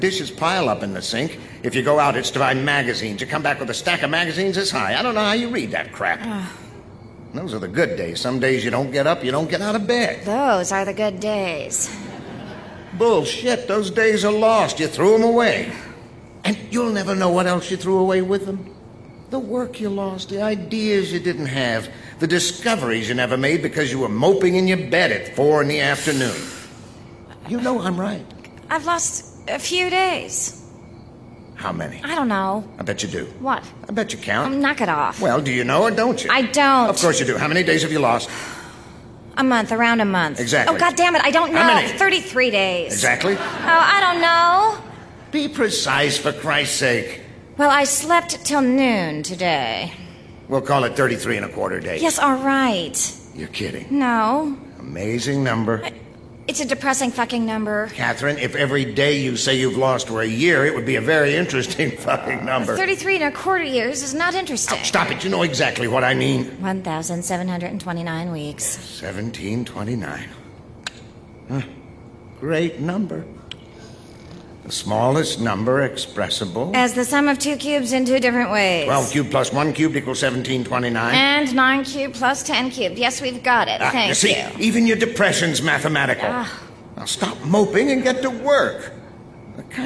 Dishes pile up in the sink. If you go out, it's to buy magazines. You come back with a stack of magazines this high. I don't know how you read that crap. Those are the good days. Some days you don't get up, you don't get out of bed. Those are the good days. Bullshit, those days are lost. You threw them away. And you'll never know what else you threw away with them. The work you lost, the ideas you didn't have, the discoveries you never made because you were moping in your bed at 4 in the afternoon. You know I'm right. I've lost a few days. How many? I don't know. I bet you do. What? I bet you count. Knock it off. Well, do you know or don't you? I don't. Of course you do. How many days have you lost? A month, around a month. Exactly. Oh, God damn it, I don't know. How many? 33 days. Exactly. Oh, I don't know. Be precise, for Christ's sake. Well, I slept till noon today. We'll call it 33 and a quarter days. Yes, all right. You're kidding. No. Amazing number. It's a depressing fucking number. Catherine, if every day you say you've lost were a year, it would be a very interesting fucking number. 33 and a quarter years is not interesting. Oh, stop it. You know exactly what I mean. 1,729 weeks. 1729. Huh. Great number. The smallest number expressible. As the sum of two cubes in two different ways. 12 cubed plus 1 cubed equals 1729. And 9 cubed plus 10 cubed. Yes, we've got it. Thank you. See, even your depression's mathematical. Now stop moping and get to work.